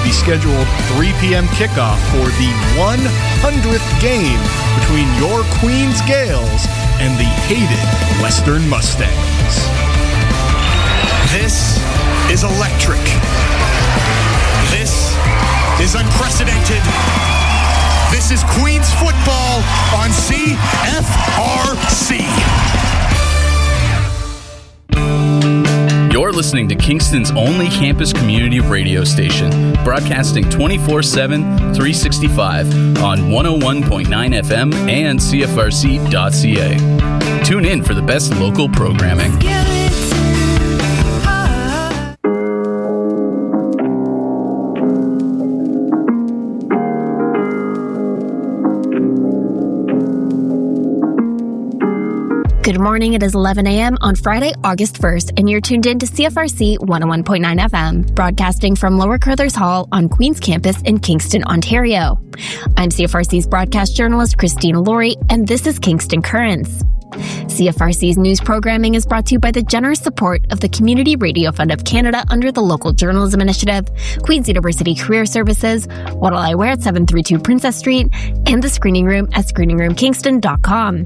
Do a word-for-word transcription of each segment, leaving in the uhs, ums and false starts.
the scheduled three p.m. kickoff for the one hundredth game between your Queens Gales and the hated Western Mustangs. This is electric. This is unprecedented. This is Queens football on C F R C. You're listening to Kingston's only campus community radio station, broadcasting twenty-four seven, three sixty-five on one oh one point nine F M and C F R C dot C A. Tune in for the best local programming. Good morning, it is eleven a.m. on Friday, August first, and you're tuned in to C F R C one oh one point nine F M, broadcasting from Lower Carruthers Hall on Queen's campus in Kingston, Ontario. I'm C F R C's broadcast journalist, Christina Laurie, and this is Kingston Currents. C F R C's news programming is brought to you by the generous support of the Community Radio Fund of Canada under the Local Journalism Initiative, Queen's University Career Services, What'll I Wear at seven thirty-two Princess Street, and the Screening Room at screening room kingston dot com.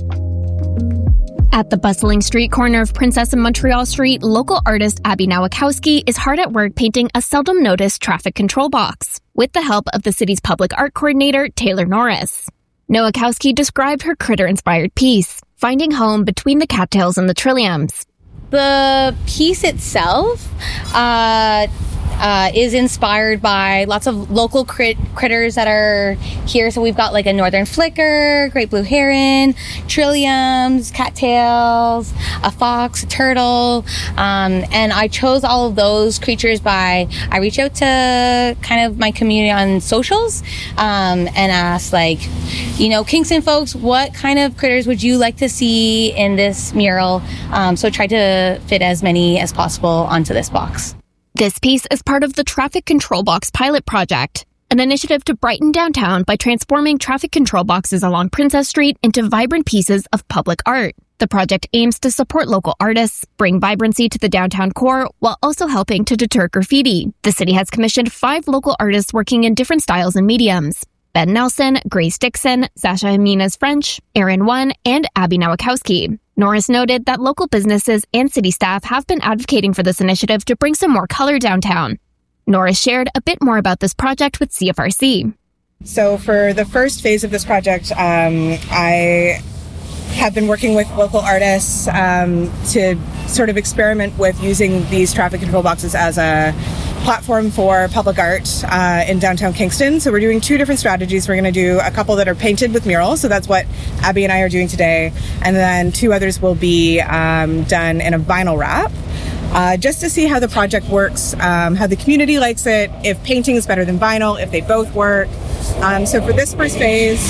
At the bustling street corner of Princess and Montreal Street, local artist Abby Nowakowski is hard at work painting a seldom-noticed traffic control box, with the help of the city's public art coordinator, Taylor Norris. Nowakowski described her critter-inspired piece, finding home between the cattails and the trilliums. The piece itself uh, uh, is inspired by lots of local crit- critters that are here. So we've got like a northern flicker, great blue heron, trilliums, cattails, a fox, a turtle. Um, and I chose all of those creatures by, I reach out to kind of my community on socials um, and ask like, you know, Kingston folks, what kind of critters would you like to see in this mural? Um, so try to fit as many as possible onto this box. This piece is part of the Traffic Control Box Pilot Project, an initiative to brighten downtown by transforming traffic control boxes along Princess Street into vibrant pieces of public art. The project aims to support local artists, bring vibrancy to the downtown core, while also helping to deter graffiti. The city has commissioned five local artists working in different styles and mediums: Ben Nelson, Grace Dixon, Sasha Jimenez French, Aaron One, and Abby Nowakowski. Norris noted that local businesses and city staff have been advocating for this initiative to bring some more color downtown. Norris shared a bit more about this project with C F R C. So for the first phase of this project, um, I have been working with local artists um, to sort of experiment with using these traffic control boxes as a platform for public art uh, in downtown Kingston. So we're doing two different strategies. We're going to do a couple that are painted with murals. So that's what Abby and I are doing today. And then two others will be um, done in a vinyl wrap. Uh, just to see how the project works, um, how the community likes it, if painting is better than vinyl, if they both work. Um, so for this first phase,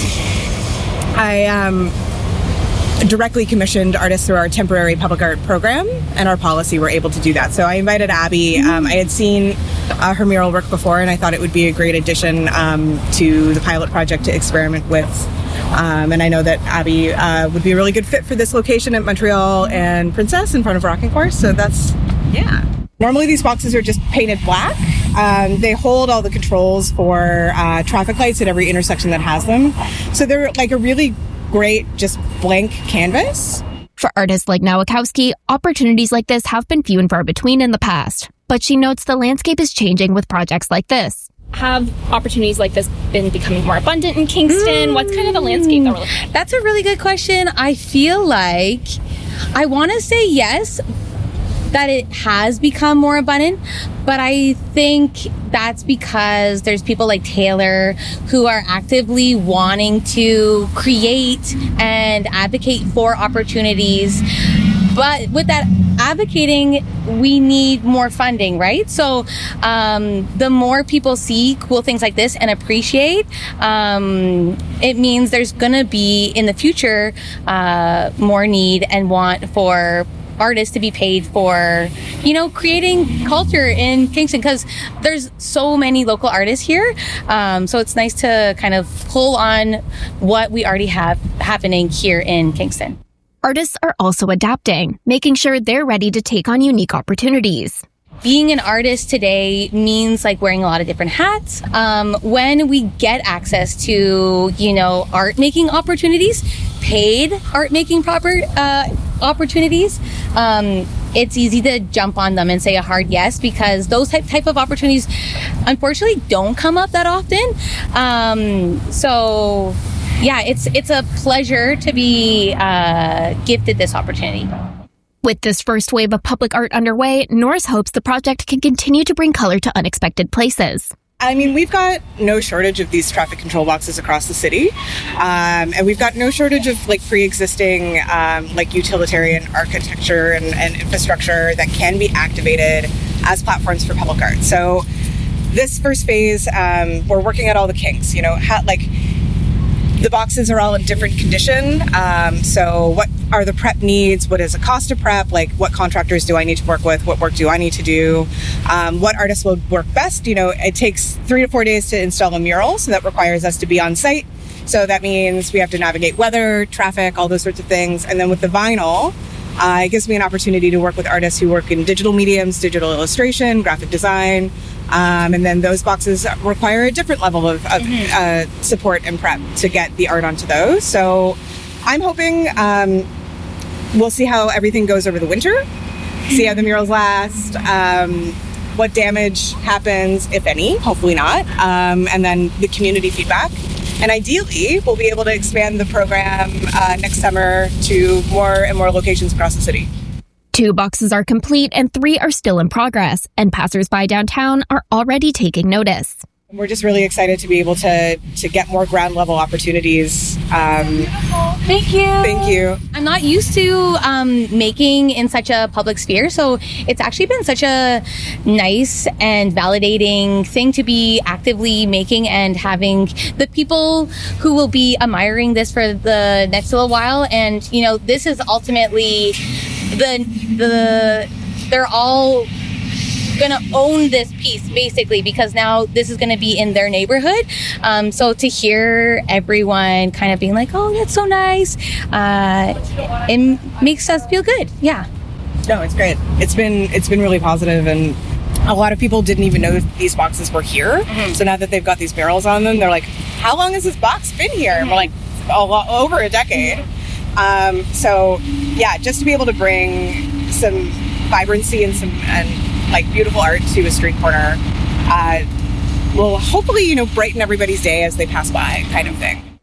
I um, directly commissioned artists through our temporary public art program, and our policy were able to do that. So I invited Abby. Um, I had seen uh, her mural work before, and I thought it would be a great addition um, to the pilot project to experiment with. Um, and I know that Abby uh, would be a really good fit for this location at Montreal and Princess in front of Rocking Horse. So that's, yeah. Normally these boxes are just painted black. Um, they hold all the controls for uh, traffic lights at every intersection that has them. So they're like a really great, just blank canvas. For artists like Nowakowski, opportunities like this have been few and far between in the past. But she notes the landscape is changing with projects like this. Have opportunities like this been becoming more abundant in Kingston? Mm. What's kind of the landscape that we're looking at? That's a really good question. I feel like I want to say yes, that it has become more abundant, but I think that's because there's people like Taylor who are actively wanting to create and advocate for opportunities. But with that advocating, we need more funding, right? So um, the more people see cool things like this and appreciate, um, it means there's going to be in the future uh, more need and want for artists to be paid for, you know, creating culture in Kingston, because there's so many local artists here. Um, so it's nice to kind of pull on what we already have happening here in Kingston. Artists are also adapting, making sure they're ready to take on unique opportunities. being an artist today means like wearing a lot of different hats. Um, when we get access to, you know, art making opportunities, paid art making proper uh, opportunities, um, it's easy to jump on them and say a hard yes, because those type type of opportunities unfortunately don't come up that often. Um, so yeah, it's it's a pleasure to be uh, gifted this opportunity. With this first wave of public art underway, Norris hopes the project can continue to bring color to unexpected places. I mean, we've got no shortage of these traffic control boxes across the city. Um, and we've got no shortage of like pre-existing um, like utilitarian architecture and, and infrastructure that can be activated as platforms for public art. So this first phase, um, we're working at all the kinks, you know, how, like the boxes are all in different condition. Um, so what are the prep needs? What is the cost of prep? Like what contractors do I need to work with? What work do I need to do? Um, what artists will work best? You know, it takes three to four days to install a mural. So that requires us to be on site. So that means we have to navigate weather, traffic, all those sorts of things. And then with the vinyl, uh, it gives me an opportunity to work with artists who work in digital mediums, digital illustration, graphic design. Um, and then those boxes require a different level of, of mm-hmm. uh, support and prep to get the art onto those. So I'm hoping um, we'll see how everything goes over the winter, see how the murals last, um, what damage happens, if any, hopefully not, um, and then the community feedback. And ideally, we'll be able to expand the program uh, next summer to more and more locations across the city. Two boxes are complete and three are still in progress, and passersby downtown are already taking notice. We're just really excited to be able to to get more ground level opportunities. Um, Thank you. Thank you. I'm not used to um, making in such a public sphere, so it's actually been such a nice and validating thing to be actively making and having the people who will be admiring this for the next little while. And, you know, this is ultimately the, the, they're all going to own this piece basically, because now this is going to be in their neighborhood. Um, so to hear everyone kind of being like, oh, that's so nice, uh, it makes us feel good. Yeah. No, it's great. It's been, it's been really positive, and a lot of people didn't even know these boxes were here. Mm-hmm. So now that they've got these murals on them, they're like, how long has this box been here? Mm-hmm. And we're like, a lot, over a decade. Mm-hmm. Um, so yeah, just to be able to bring some vibrancy and some, and like beautiful art to a street corner uh, will hopefully, you know, brighten everybody's day as they pass by, kind of thing.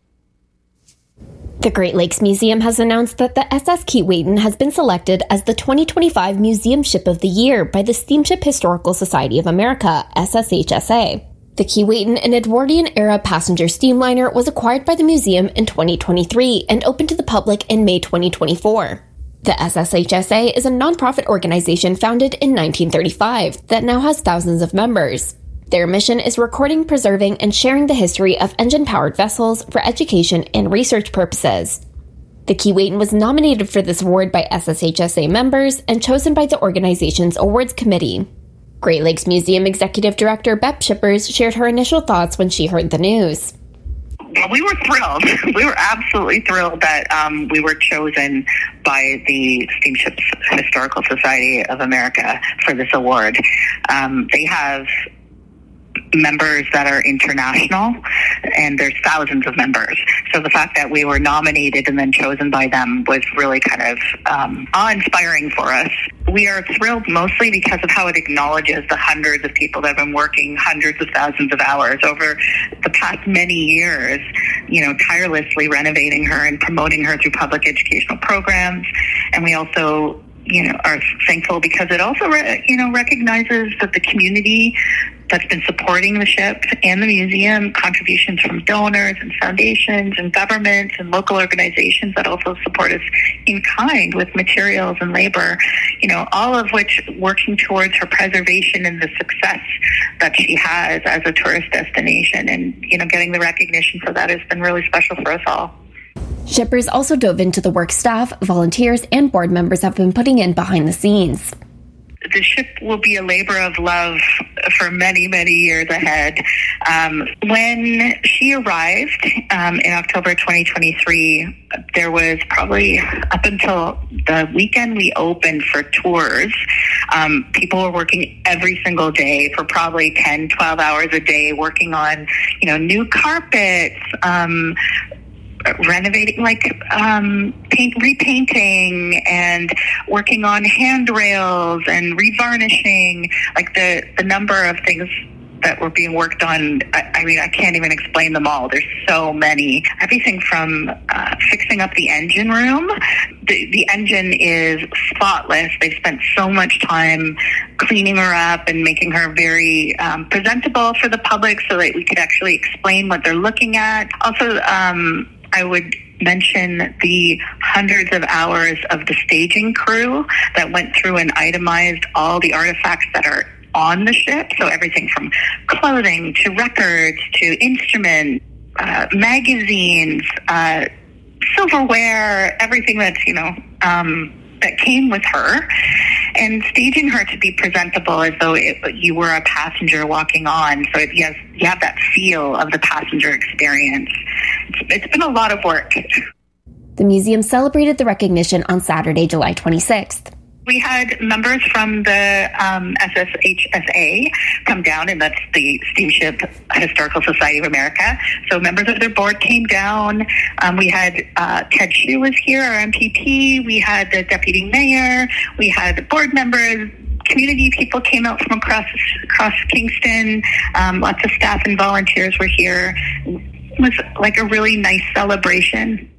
The Great Lakes Museum has announced that the S S Keewatin has been selected as the twenty twenty-five Museum Ship of the Year by the Steamship Historical Society of America, S S H S A. The Keewatin, an Edwardian-era passenger steamliner, was acquired by the museum in twenty twenty-three and opened to the public in May twenty twenty-four. The S S H S A is a nonprofit organization founded in nineteen thirty-five that now has thousands of members. Their mission is recording, preserving, and sharing the history of engine-powered vessels for education and research purposes. The Keewatin was nominated for this award by S S H S A members and chosen by the organization's awards committee. Great Lakes Museum Executive Director Beth Shippers shared her initial thoughts when she heard the news. Well, we were thrilled. We were absolutely thrilled that um, we were chosen by the Steamship Historical Society of America for this award. Um, they have members that are international, and there's thousands of members. So the fact that we were nominated and then chosen by them was really kind of um, awe-inspiring for us. We are thrilled mostly because of how it acknowledges the hundreds of people that have been working hundreds of thousands of hours over the past many years, you know, tirelessly renovating her and promoting her through public educational programs. And we also, you know, are thankful because it also, re- you know, recognizes that the community that's been supporting the ship and the museum, contributions from donors and foundations and governments and local organizations that also support us in kind with materials and labor, you know, all of which working towards her preservation and the success that she has as a tourist destination. And, you know, getting the recognition for that has been really special for us all. Shippers also dove into the work staff, volunteers, and board members have been putting in behind the scenes. The ship will be a labor of love for many, many years ahead. Um, when she arrived um, in October twenty twenty-three, there was probably up until the weekend we opened for tours, um, people were working every single day for probably ten, twelve hours a day, working on, you know, new carpets, um, renovating, like um, paint, repainting, and working on handrails and revarnishing. Like the, the number of things that were being worked on, I, I mean, I can't even explain them all. There's so many. Everything from uh, fixing up the engine room. The, the engine is spotless. They spent so much time cleaning her up and making her very um, presentable for the public so that we could actually explain what they're looking at. Also, um, I would mention the hundreds of hours of the staging crew that went through and itemized all the artifacts that are on the ship. So everything from clothing to records to instruments, uh, magazines, uh, silverware, everything that's, you know, um, that came with her, and staging her to be presentable as though it, you were a passenger walking on. So it, you, have, you have that feel of the passenger experience. It's, it's been a lot of work. The museum celebrated the recognition on Saturday, July twenty-sixth. We had members from the um, S S H S A come down, and that's the Steamship Historical Society of America. So members of their board came down. Um, we had uh, Ted Hsu was here, our M P P. We had the deputy mayor. We had board members. Community people came out from across across Kingston. Um, lots of staff and volunteers were here. It was like a really nice celebration.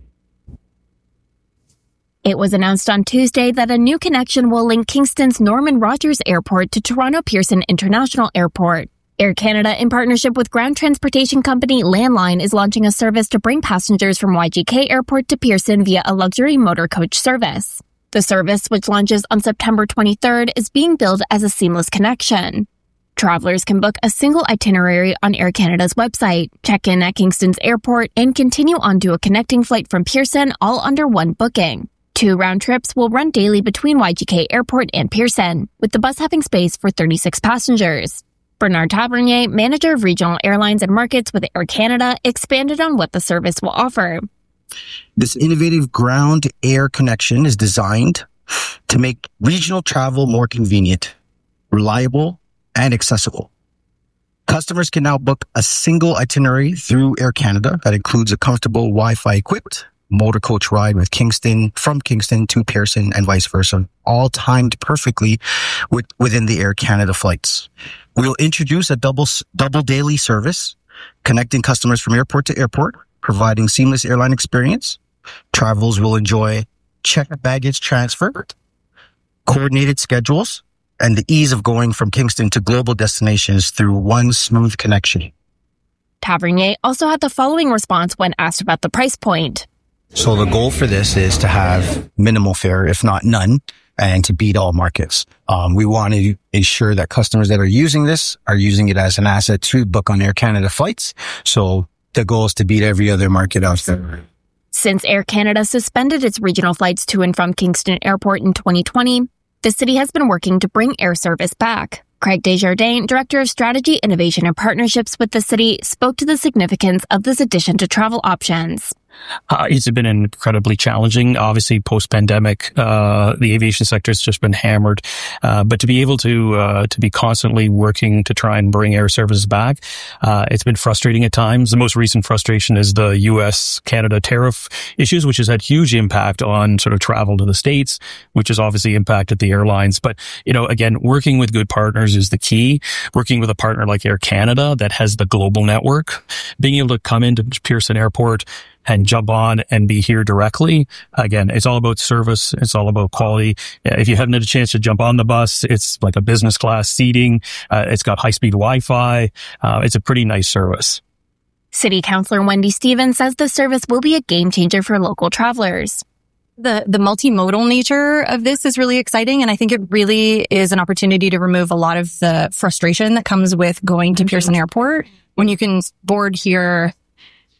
It was announced on Tuesday that a new connection will link Kingston's Norman Rogers Airport to Toronto Pearson International Airport. Air Canada, in partnership with ground transportation company Landline, is launching a service to bring passengers from Y G K Airport to Pearson via a luxury motor coach service. The service, which launches on September twenty-third, is being billed as a seamless connection. Travelers can book a single itinerary on Air Canada's website, check in at Kingston's airport, and continue on to a connecting flight from Pearson, all under one booking. Two round trips will run daily between Y G K Airport and Pearson, with the bus having space for thirty-six passengers. Bernard Tavernier, manager of regional airlines and markets with Air Canada, expanded on what the service will offer. This innovative ground air connection is designed to make regional travel more convenient, reliable, and accessible. Customers can now book a single itinerary through Air Canada that includes a comfortable Wi-Fi equipped motor coach ride with Kingston, from Kingston to Pearson and vice versa, all timed perfectly with, within the Air Canada flights. We'll introduce a double, double daily service connecting customers from airport to airport, providing seamless airline experience. Travelers will enjoy checked baggage transfer, coordinated schedules, and the ease of going from Kingston to global destinations through one smooth connection. Tavernier also had the following response when asked about the price point. So the goal for this is to have minimal fare, if not none, and to beat all markets. Um, we want to ensure that customers that are using this are using it as an asset to book on Air Canada flights. So the goal is to beat every other market out there. Since Air Canada suspended its regional flights to and from Kingston Airport in twenty twenty, the city has been working to bring air service back. Craig Desjardins, Director of Strategy, Innovation and Partnerships with the city, spoke to the significance of this addition to travel options. Uh, it's been incredibly challenging. Obviously, post-pandemic, uh, the aviation sector has just been hammered. Uh, but to be able to, uh, to be constantly working to try and bring air services back, uh, it's been frustrating at times. The most recent frustration is the U S Canada tariff issues, which has had huge impact on sort of travel to the States, which has obviously impacted the airlines. But, you know, again, working with good partners is the key. Working with a partner like Air Canada that has the global network, being able to come into Pearson Airport and jump on and be here directly. Again, it's all about service. It's all about quality. If you haven't had a chance to jump on the bus, it's like a business class seating. Uh, it's got high-speed Wi-Fi. Uh, it's a pretty nice service. City Councillor Wendy Stevens says the service will be a game changer for local travelers. The, the multimodal nature of this is really exciting, and I think it really is an opportunity to remove a lot of the frustration that comes with going to Pearson Airport when you can board here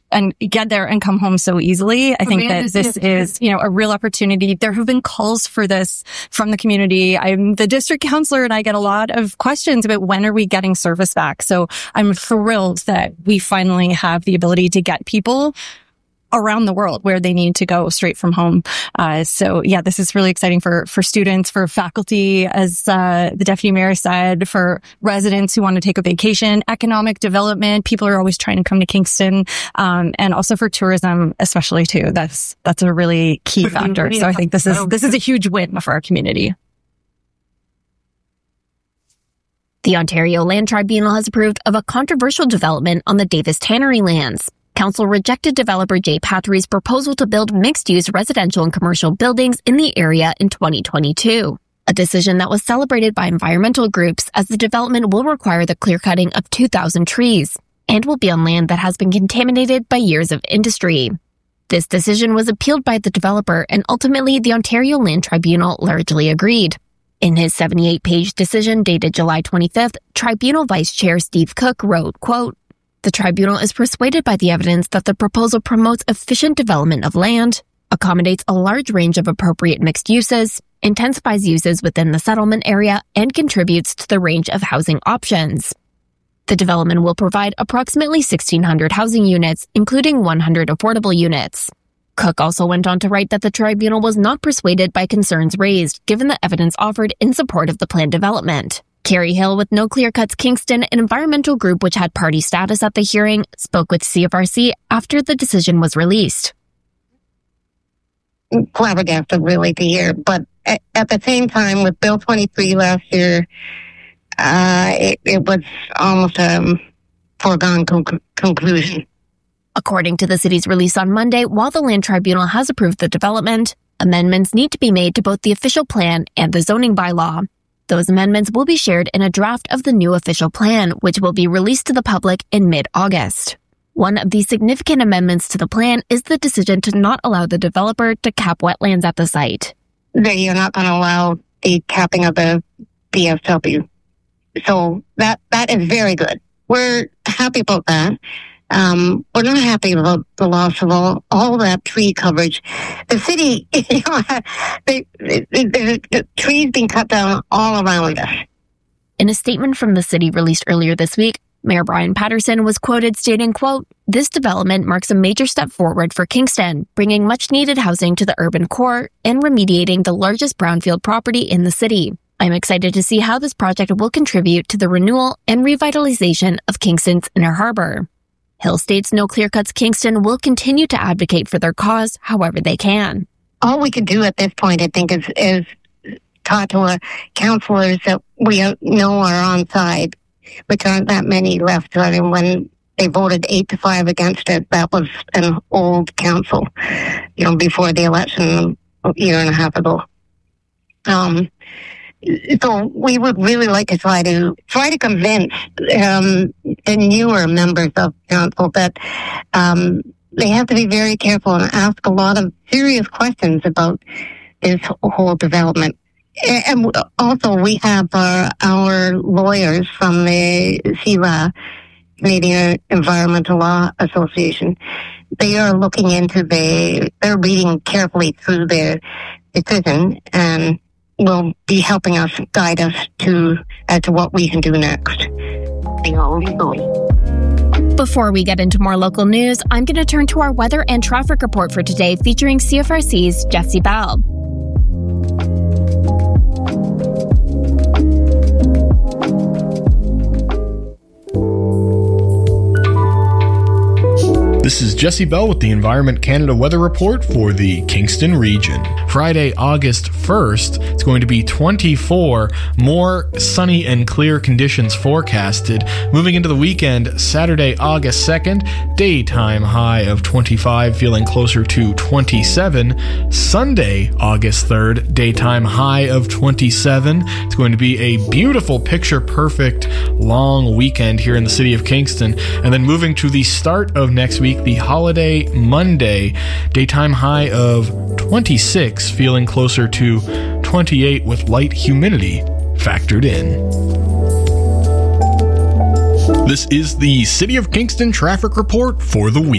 and get there and come home so easily. I think that this is, you know, a real opportunity. There have been calls for this from the community. I'm the district councillor and I get a lot of questions about when are we getting service back. So I'm thrilled that we finally have the ability to get people around the world where they need to go straight from home. Uh, so yeah, this is really exciting for, for students, for faculty, as, uh, the deputy mayor said, for residents who want to take a vacation, economic development. People are always trying to come to Kingston, um, and also for tourism, especially too. That's, that's a really key factor. So I think this is, this is a huge win for our community. The Ontario Land Tribunal has approved of a controversial development on the Davis Tannery lands. Council rejected developer Jay Patry's proposal to build mixed-use residential and commercial buildings in the area in twenty twenty-two, a decision that was celebrated by environmental groups as the development will require the clear-cutting of two thousand trees and will be on land that has been contaminated by years of industry. This decision was appealed by the developer, and ultimately the Ontario Land Tribunal largely agreed. In his seventy-eight page decision dated July twenty-fifth, Tribunal Vice Chair Steve Cook wrote, quote, "The tribunal is persuaded by the evidence that the proposal promotes efficient development of land, accommodates a large range of appropriate mixed uses, intensifies uses within the settlement area, and contributes to the range of housing options. The development will provide approximately sixteen hundred housing units, including one hundred affordable units." Cook also went on to write that the tribunal was not persuaded by concerns raised, given the evidence offered in support of the planned development. Carrie Hill with No Clear Cuts Kingston, an environmental group which had party status at the hearing, spoke with C F R C after the decision was released. Flabbergasted, really, to hear. But at, at the same time, with Bill twenty-three last year, uh, it, it was almost a foregone conc- conclusion. According to the city's release on Monday, while the Land Tribunal has approved the development, amendments need to be made to both the official plan and the zoning bylaw. Those amendments will be shared in a draft of the new official plan, which will be released to the public in mid-August. One of the significant amendments to the plan is the decision to not allow the developer to cap wetlands at the site. They are not going to allow the capping of the B S W. So that that is very good. We're happy about that. Um, we're not happy about the loss of all, all that tree coverage. The city, you know, they, they, they, the trees being cut down all around us. In a statement from the city released earlier this week, Mayor Brian Patterson was quoted stating, quote, "This development marks a major step forward for Kingston, bringing much-needed housing to the urban core and remediating the largest brownfield property in the city. I'm excited to see how this project will contribute to the renewal and revitalization of Kingston's Inner Harbor." Hill states No Clear Cuts Kingston will continue to advocate for their cause however they can. All we can do at this point, I think, is, is talk to our councillors that we know are on side, which aren't that many left. I mean, when they voted eight to five against it, that was an old council, you know, before the election a year and a half ago. Um, So we would really like to try to try to convince um, the newer members of council that um, they have to be very careful and ask a lot of serious questions about this whole development. And also, we have our, our lawyers from the C E L A, Canadian Environmental Law Association. They are looking into the. They're reading carefully through their decision and will be helping us, guide us to as to what we can do next. You know, legally. Before we get into more local news, I'm going to turn to our weather and traffic report for today, featuring C F R C's Jesse Bell. This is Jesse Bell with the Environment Canada Weather Report for the Kingston region. Friday, August first, it's going to be twenty-four, more sunny and clear conditions forecasted. Moving into the weekend, Saturday, August second, daytime high of twenty-five, feeling closer to twenty-seven. Sunday, August third, daytime high of twenty-seven. It's going to be a beautiful, picture-perfect, long weekend here in the city of Kingston. And then moving to the start of next week, the holiday Monday, daytime high of twenty-six, feeling closer to twenty-eight with light humidity factored in. This is the City of Kingston traffic report for the week.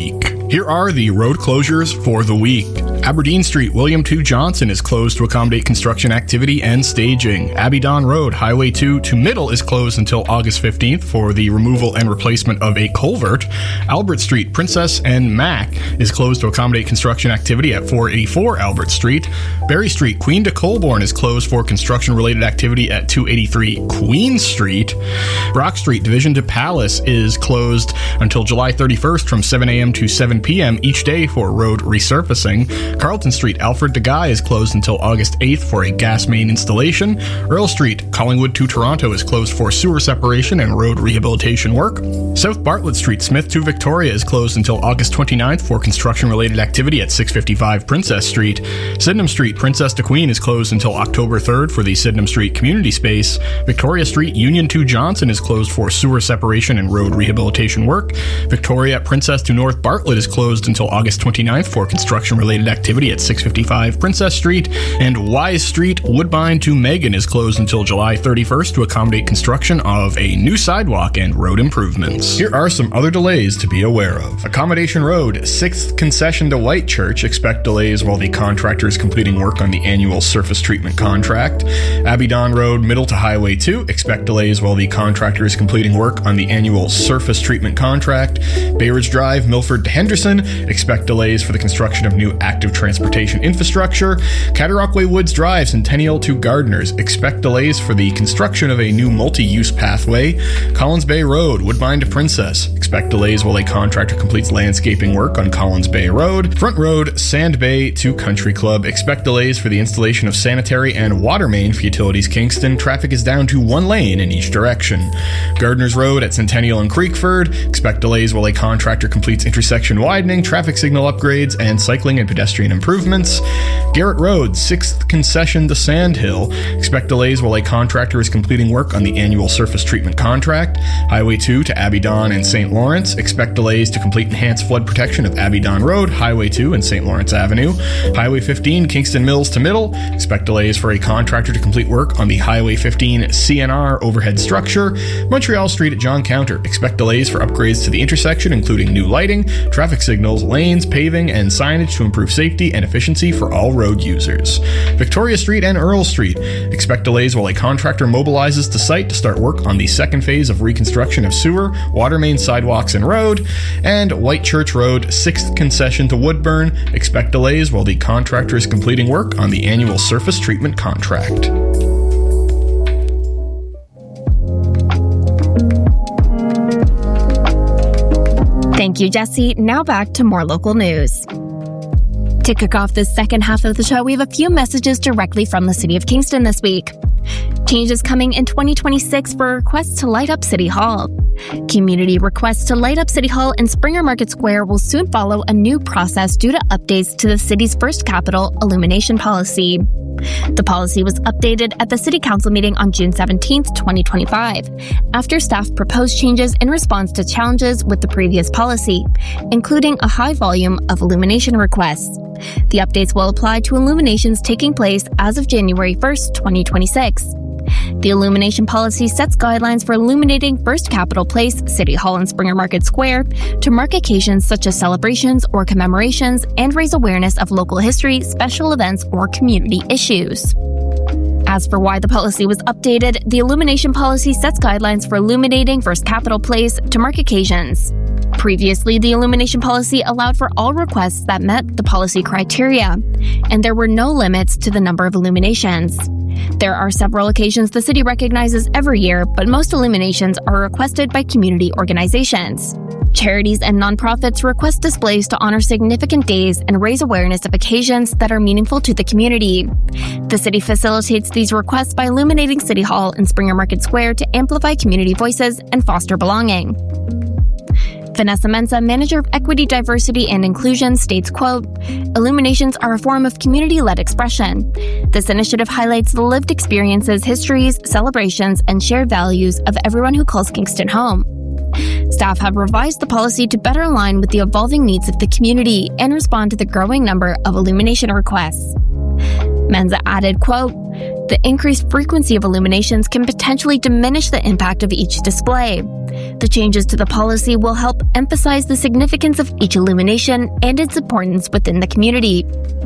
Here are the road closures for the week. Aberdeen Street, William two Johnson is closed to accommodate construction activity and staging. Abidon Road, Highway two to Middle is closed until August fifteenth for the removal and replacement of a culvert. Albert Street, Princess and Mac is closed to accommodate construction activity at four eighty-four Albert Street. Berry Street, Queen to Colborne is closed for construction-related activity at two eighty-three Queen Street. Brock Street, Division to Palace is closed until July thirty-first from seven a.m. to seven p.m. each day for road resurfacing. Carlton Street, Alfred de Guy is closed until August eighth for a gas main installation. Earl Street, Collingwood to Toronto is closed for sewer separation and road rehabilitation work. South Bartlett Street, Smith to Victoria is closed until August twenty-ninth for construction-related activity at six fifty-five Princess Street. Sydenham Street, Princess to Queen is closed until October third for the Sydenham Street Community Space. Victoria Street, Union to Johnson is closed for sewer separation and road rehabilitation work. Victoria, Princess to North Bartlett is closed until August twenty-ninth for construction-related activity at six fifty-five Princess Street, and Wise Street, Woodbine to Megan is closed until July thirty-first to accommodate construction of a new sidewalk and road improvements. Here are some other delays to be aware of. Accommodation Road, sixth concession to Whitechurch, expect delays while the contractor is completing work on the annual surface treatment contract. Abidon Road, Middle to Highway two, expect delays while the contractor is completing work on the annual surface treatment contract. Bay Ridge Drive, Milford to Henderson, expect delays for the construction of new active transportation infrastructure. Cataraqui Woods Drive, Centennial to Gardeners, expect delays for the construction of a new multi-use pathway. Collins Bay Road, Woodbine to Princess, expect delays while a contractor completes landscaping work on Collins Bay Road. Front Road, Sand Bay to Country Club, expect delays for the installation of sanitary and water main for Utilities Kingston. Traffic is down to one lane in each direction. Gardeners Road at Centennial and Creekford, expect delays while a contractor completes intersection widening, traffic signal upgrades, and cycling and pedestrian improvements. Garrett Road, sixth concession to Sandhill, expect delays while a contractor is completing work on the annual surface treatment contract. Highway two to Abidon and Saint Lawrence, expect delays to complete enhanced flood protection of Abidon Road, Highway two and Saint Lawrence Avenue. Highway fifteen, Kingston Mills to Middle, expect delays for a contractor to complete work on the Highway fifteen C N R overhead structure. Montreal Street at John Counter, expect delays for upgrades to the intersection, including new lighting, traffic signals, lanes, paving, and signage to improve safety and efficiency for all road users. Victoria Street and Earl Street, expect delays while a contractor mobilizes to site to start work on the second phase of reconstruction of sewer, water main, sidewalks, and road. And Whitechurch Road, sixth concession to Woodburn, expect delays while the contractor is completing work on the annual surface treatment contract. Thank you, Jesse. Now back to more local news. To kick off this second half of the show, we have a few messages directly from the City of Kingston this week. Changes coming in twenty twenty-six for requests to light up City Hall. Community requests to light up City Hall and Springer Market Square will soon follow a new process due to updates to the city's First Capital illumination policy. The policy was updated at the City Council meeting on June seventeenth, twenty twenty-five, after staff proposed changes in response to challenges with the previous policy, including a high volume of illumination requests. The updates will apply to illuminations taking place as of January first, twenty twenty-six. The illumination policy sets guidelines for illuminating First Capital Place, City Hall, and Springer Market Square to mark occasions such as celebrations or commemorations and raise awareness of local history, special events, or community issues. As for why the policy was updated, the illumination policy sets guidelines for illuminating First Capital Place to mark occasions. Previously, the illumination policy allowed for all requests that met the policy criteria, and there were no limits to the number of illuminations. There are several occasions the city recognizes every year, but most illuminations are requested by community organizations. Charities and nonprofits request displays to honor significant days and raise awareness of occasions that are meaningful to the community. The city facilitates these requests by illuminating City Hall and Springer Market Square to amplify community voices and foster belonging. Vanessa Mensa, Manager of Equity, Diversity, and Inclusion, states, quote, "Illuminations are a form of community-led expression. This initiative highlights the lived experiences, histories, celebrations, and shared values of everyone who calls Kingston home." Staff have revised the policy to better align with the evolving needs of the community and respond to the growing number of illumination requests. Menza added, quote, "The increased frequency of illuminations can potentially diminish the impact of each display. The changes to the policy will help emphasize the significance of each illumination and its importance within the community."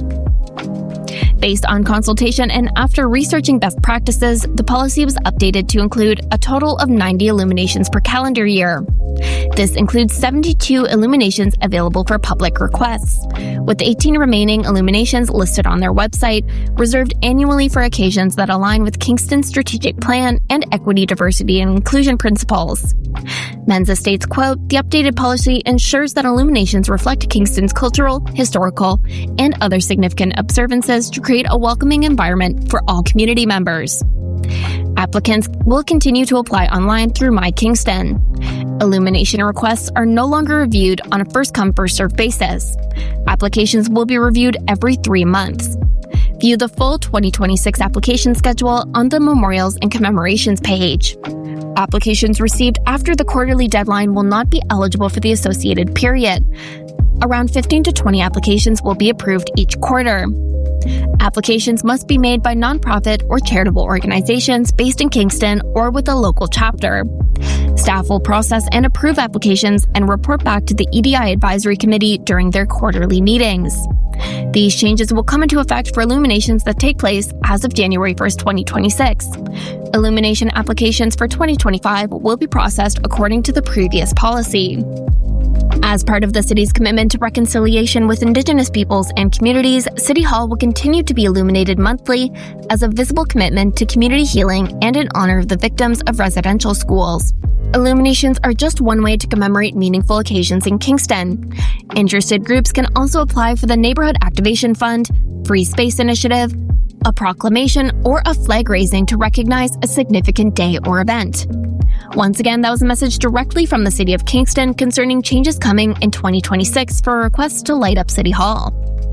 Based on consultation and after researching best practices, the policy was updated to include a total of ninety illuminations per calendar year. This includes seventy-two illuminations available for public requests, with eighteen remaining illuminations listed on their website, reserved annually for occasions that align with Kingston's strategic plan and equity, diversity, and inclusion principles. Menza states, quote, "The updated policy ensures that illuminations reflect Kingston's cultural, historical, and other significant observances to create a welcoming environment for all community members. Applicants will continue to apply online through My Kingston. Illumination requests are no longer reviewed on a first-come, first-served basis. Applications will be reviewed every three months. View the full twenty twenty-six application schedule on the Memorials and Commemorations page. Applications received after the quarterly deadline will not be eligible for the associated period. Around fifteen to twenty applications will be approved each quarter. Applications must be made by nonprofit or charitable organizations based in Kingston or with a local chapter. Staff will process and approve applications and report back to the E D I Advisory Committee during their quarterly meetings. These changes will come into effect for illuminations that take place as of January first, twenty twenty-six. Illumination applications for twenty twenty-five will be processed according to the previous policy. As part of the city's commitment to reconciliation with Indigenous peoples and communities, City Hall will continue to be illuminated monthly as a visible commitment to community healing and in honor of the victims of residential schools. Illuminations are just one way to commemorate meaningful occasions in Kingston. Interested groups can also apply for the Neighborhood Activation Fund, Free Space Initiative, a proclamation, or a flag raising to recognize a significant day or event. Once again, that was a message directly from the City of Kingston concerning changes coming in twenty twenty-six for requests to light up City Hall.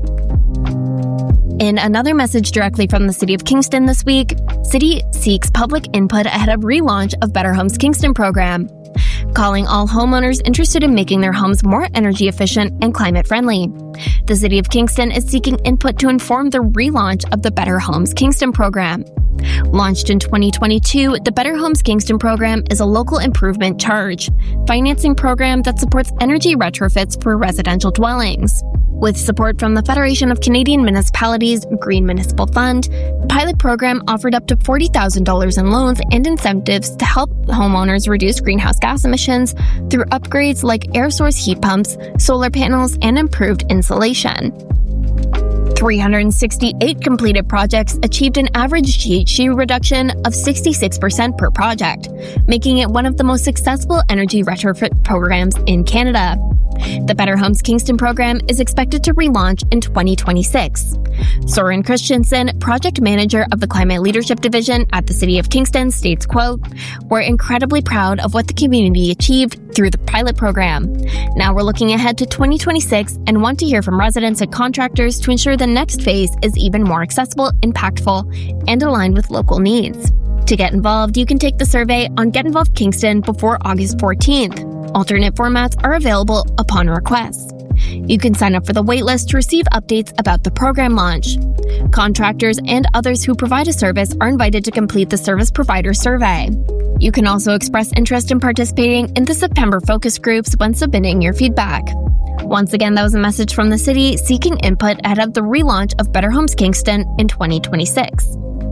In another message directly from the City of Kingston this week, City seeks public input ahead of relaunch of Better Homes Kingston program, calling all homeowners interested in making their homes more energy efficient and climate friendly. The City of Kingston is seeking input to inform the relaunch of the Better Homes Kingston program. Launched in twenty twenty-two, the Better Homes Kingston program is a local improvement charge financing program that supports energy retrofits for residential dwellings. With support from the Federation of Canadian Municipalities Green Municipal Fund, the pilot program offered up to forty thousand dollars in loans and incentives to help homeowners reduce greenhouse gas emissions through upgrades like air source heat pumps, solar panels, and improved insulation. three hundred sixty-eight completed projects achieved an average G H G reduction of sixty-six percent per project, making it one of the most successful energy retrofit programs in Canada. The Better Homes Kingston program is expected to relaunch in twenty twenty-six. Soren Christensen, project manager of the Climate Leadership Division at the City of Kingston, states, quote, "We're incredibly proud of what the community achieved through the pilot program. Now we're looking ahead to twenty twenty-six and want to hear from residents and contractors to ensure the next phase is even more accessible, impactful, and aligned with local needs." To get involved, you can take the survey on Get Involved Kingston before August fourteenth. Alternate formats are available upon request. You can sign up for the waitlist to receive updates about the program launch. Contractors and others who provide a service are invited to complete the service provider survey. You can also express interest in participating in the September focus groups when submitting your feedback. Once again, that was a message from the city seeking input ahead of the relaunch of Better Homes Kingston in twenty twenty-six.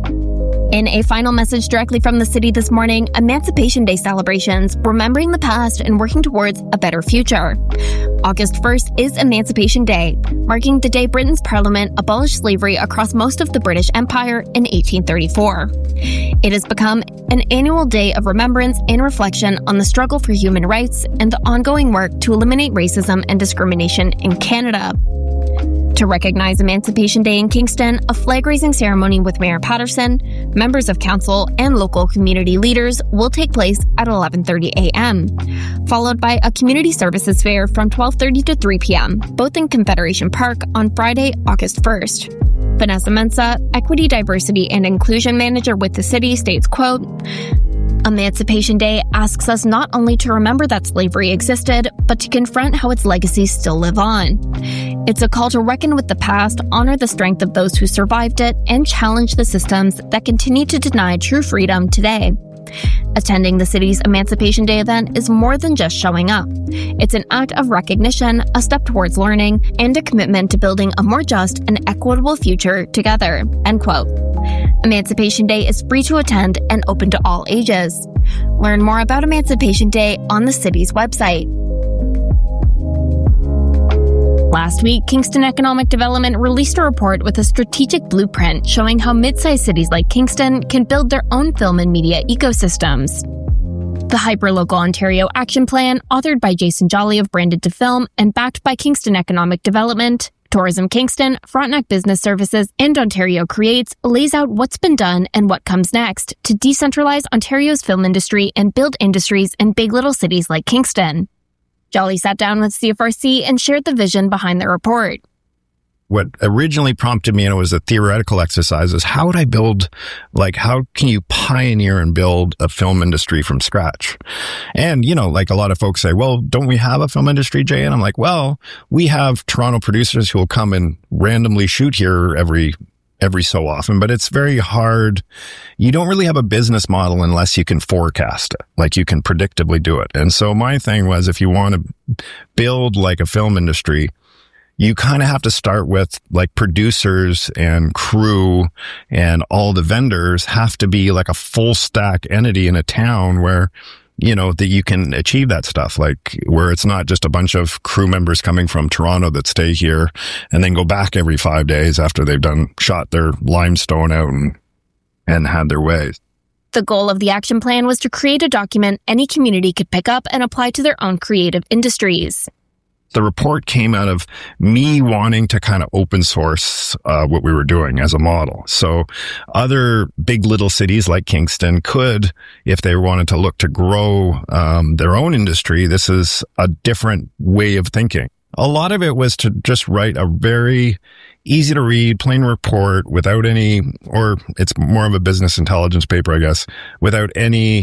In a final message directly from the city this morning, Emancipation Day celebrations, remembering the past and working towards a better future. August first is Emancipation Day, marking the day Britain's Parliament abolished slavery across most of the British Empire in eighteen thirty-four. It has become an annual day of remembrance and reflection on the struggle for human rights and the ongoing work to eliminate racism and discrimination in Canada. To recognize Emancipation Day in Kingston, a flag-raising ceremony with Mayor Patterson, members of council, and local community leaders will take place at eleven thirty a.m., followed by a community services fair from twelve thirty to three p.m., both in Confederation Park on Friday, August first. Vanessa Mensa, Equity, Diversity, and Inclusion Manager with the city, states, quote, "Emancipation Day asks us not only to remember that slavery existed, but to confront how its legacies still live on. It's a call to reckon with the past, honor the strength of those who survived it, and challenge the systems that continue to deny true freedom today. Attending the city's Emancipation Day event is more than just showing up. It's an act of recognition, a step towards learning, and a commitment to building a more just and equitable future together." End quote. Emancipation Day is free to attend and open to all ages. Learn more about Emancipation Day on the city's website. Last week, Kingston Economic Development released a report with a strategic blueprint showing how mid-sized cities like Kingston can build their own film and media ecosystems. The Hyperlocal Ontario Action Plan, authored by Jason Jolly of Branded to Film and backed by Kingston Economic Development, Tourism Kingston, Frontenac Business Services, and Ontario Creates, lays out what's been done and what comes next to decentralize Ontario's film industry and build industries in big little cities like Kingston. Jolly sat down with C F R C and shared the vision behind the report. What originally prompted me, and it was a theoretical exercise, is how would I build, like, how can you pioneer and build a film industry from scratch? And, you know, like a lot of folks say, well, don't we have a film industry, Jay? And I'm like, well, we have Toronto producers who will come and randomly shoot here every every so often, but it's very hard. You don't really have a business model unless you can forecast it, like you can predictably do it. And so my thing was, if you want to build like a film industry, you kind of have to start with like producers and crew, and all the vendors have to be like a full stack entity in a town where, you know, that you can achieve that stuff, like where it's not just a bunch of crew members coming from Toronto that stay here and then go back every five days after they've done shot their limestone out and, and had their ways. The goal of the action plan was to create a document any community could pick up and apply to their own creative industries. The report came out of me wanting to kind of open source uh, what we were doing as a model. So other big little cities like Kingston could, if they wanted to look to grow um, their own industry, this is a different way of thinking. A lot of it was to just write a very easy to read, plain report without any, or it's more of a business intelligence paper, I guess, without any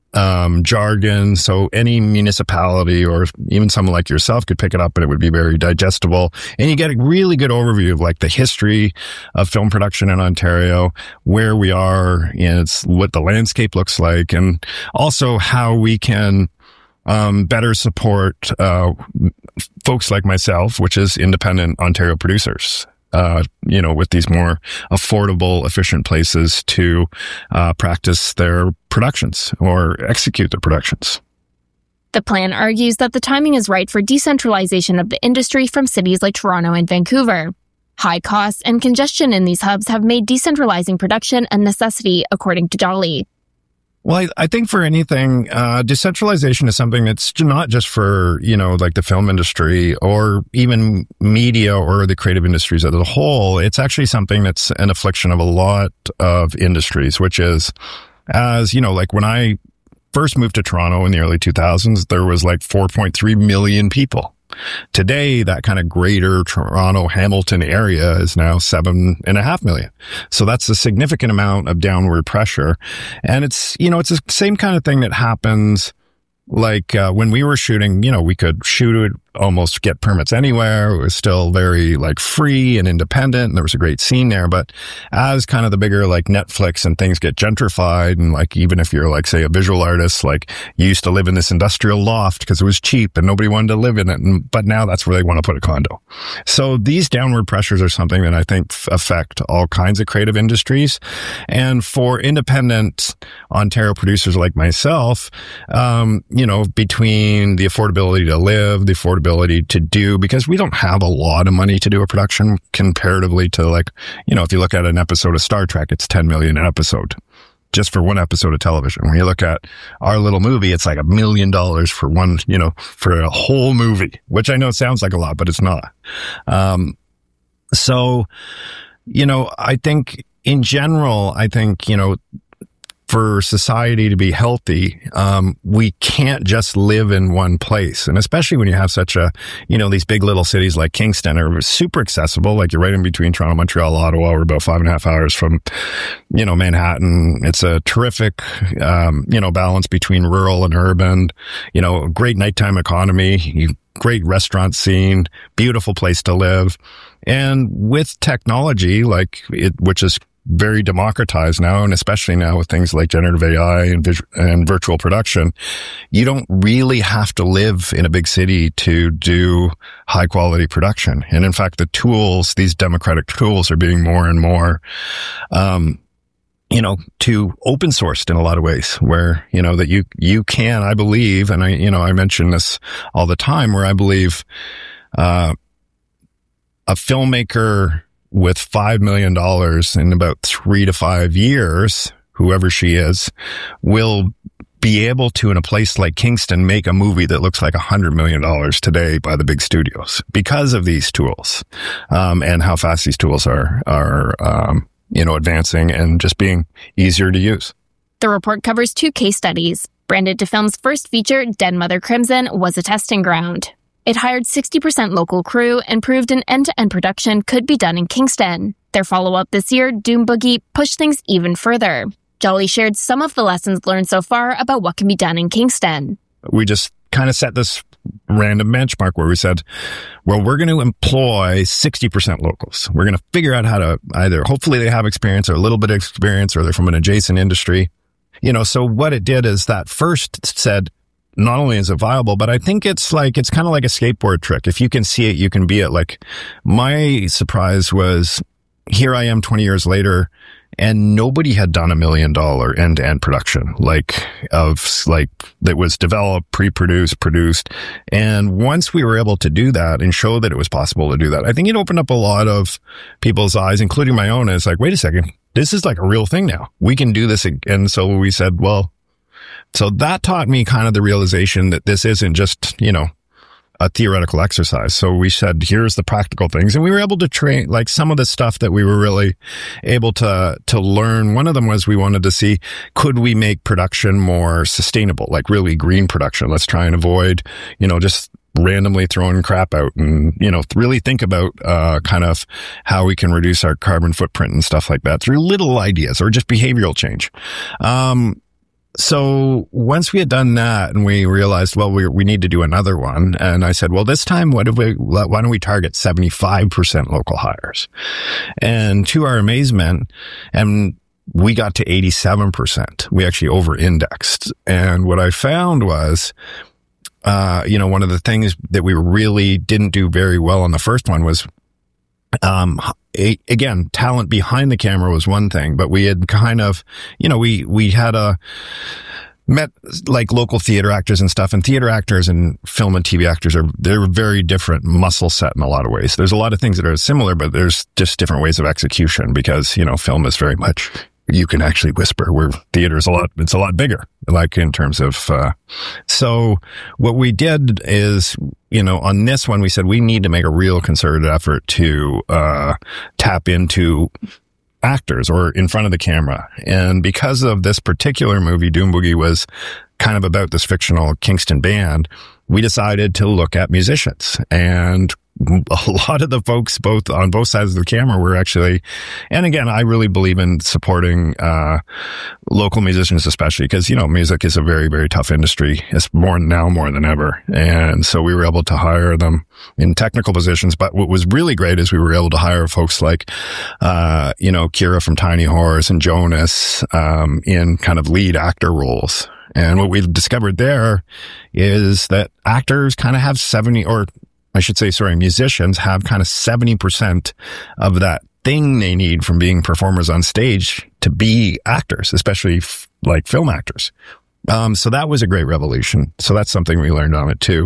um, jargon. So any municipality or even someone like yourself could pick it up and it would be very digestible. And you get a really good overview of like the history of film production in Ontario, where we are, and it's what the landscape looks like, and also how we can um, better support, uh, folks like myself, which is independent Ontario producers. Uh, you know, with these more affordable, efficient places to uh, practice their productions or execute their productions. The plan argues that the timing is right for decentralization of the industry from cities like Toronto and Vancouver. High costs and congestion in these hubs have made decentralizing production a necessity, according to Jolly. Well, I, I think for anything, uh, decentralization is something that's not just for, you know, like the film industry or even media or the creative industries as a whole. It's actually something that's an affliction of a lot of industries, which is, as, you know, like when I first moved to Toronto in the early two thousands, there was like four point three million people. Today, that kind of greater Toronto, Hamilton area is now seven and a half million. So that's a significant amount of downward pressure. And it's, you know, it's the same kind of thing that happens like uh, when we were shooting, you know, we could shoot it, almost get permits anywhere. It was still very like free and independent, and there was a great scene there. But as kind of the bigger like Netflix and things get gentrified, and like even if you're like say a visual artist, like you used to live in this industrial loft because it was cheap and nobody wanted to live in it, and but now that's where they want to put a condo. So these downward pressures are something that I think f- affect all kinds of creative industries. And for independent Ontario producers like myself, um, you know, between the affordability to live, the affordability to do, because we don't have a lot of money to do a production comparatively to like, you know, if you look at an episode of Star Trek, it's ten million an episode just for one episode of television. When you look at our little movie, it's like a million dollars for one, you know, for a whole movie, which I know sounds like a lot, but it's not. Um, so, you know, I think in general, I think, you know, for society to be healthy, um, we can't just live in one place. And especially when you have such a, you know, these big little cities like Kingston are super accessible. Like you're right in between Toronto, Montreal, Ottawa. We're about five and a half hours from, you know, Manhattan. It's a terrific, um, you know, balance between rural and urban, you know, a great nighttime economy. You great restaurant scene, beautiful place to live. And with technology, like it, which is very democratized now, and especially now with things like generative A I and, vis- and virtual production, you don't really have to live in a big city to do high quality production. And in fact, the tools, these democratic tools are being more and more, um, you know, to open sourced in a lot of ways where, you know, that you, you can, I believe, and I, you know, I mention this all the time where I believe, uh, a filmmaker with five million dollars in about three to five years, whoever she is, will be able to, in a place like Kingston, make a movie that looks like one hundred million dollars today by the big studios because of these tools, um, and how fast these tools are, are, um, you know, advancing and just being easier to use. The report covers two case studies. Branded to film's first feature, Den Mother Crimson, was a testing ground. It hired sixty percent local crew and proved an end-to-end production could be done in Kingston. Their follow-up this year, Doom Boogie, pushed things even further. Jolly shared some of the lessons learned so far about what can be done in Kingston. We just kind of set this random benchmark where we said, well, we're going to employ sixty percent locals. We're going to figure out how to either, hopefully they have experience or a little bit of experience, or they're from an adjacent industry. You know, so what it did is that first said, not only is it viable, but I think it's like, it's kind of like a skateboard trick. If you can see it, you can be it. Like, my surprise was, here I am twenty years later, and nobody had done a million dollar end to end production, like of like that was developed, pre-produced, produced. And once we were able to do that and show that it was possible to do that, I think it opened up a lot of people's eyes, including my own. It's like, wait a second, this is like a real thing now. We can do this. And so we said, well, so that taught me kind of the realization that this isn't just, you know, a theoretical exercise. So we said, here's the practical things. And we were able to train, like some of the stuff that we were really able to, to learn. One of them was we wanted to see, could we make production more sustainable, like really green production? Let's try and avoid, you know, just randomly throwing crap out and, you know, really think about, uh, kind of how we can reduce our carbon footprint and stuff like that through little ideas or just behavioral change. Um, So once we had done that and we realized, well, we we need to do another one. And I said, well, this time, what do we, why don't we target seventy-five percent local hires? And to our amazement, and we got to eighty-seven percent. We actually over-indexed. And what I found was, uh, you know, one of the things that we really didn't do very well on the first one was, um, a, again, talent behind the camera was one thing, but we had kind of, you know, we, we had a, met like local theater actors and stuff, and theater actors and film and T V actors are, they're very different muscle set in a lot of ways. There's a lot of things that are similar, but there's just different ways of execution because, you know, film is very much, you can actually whisper, where theater is a lot, it's a lot bigger, like in terms of, uh, so what we did is, you know, on this one, we said we need to make a real concerted effort to, uh, tap into actors or in front of the camera. And because of this particular movie, Doom Boogie was kind of about this fictional Kingston band, we decided to look at musicians. And a lot of the folks both on both sides of the camera were actually, and again, I really believe in supporting, uh, local musicians, especially because, you know, music is a very, very tough industry. It's more now more than ever. And so we were able to hire them in technical positions. But what was really great is we were able to hire folks like, uh, you know, Kira from Tiny Horse and Jonas, um, in kind of lead actor roles. And what we've discovered there is that actors kind of have seventy or I should say, sorry, musicians have kind of seventy percent of that thing they need from being performers on stage to be actors, especially f- like film actors. Um, so that was a great revelation. So that's something we learned on it too.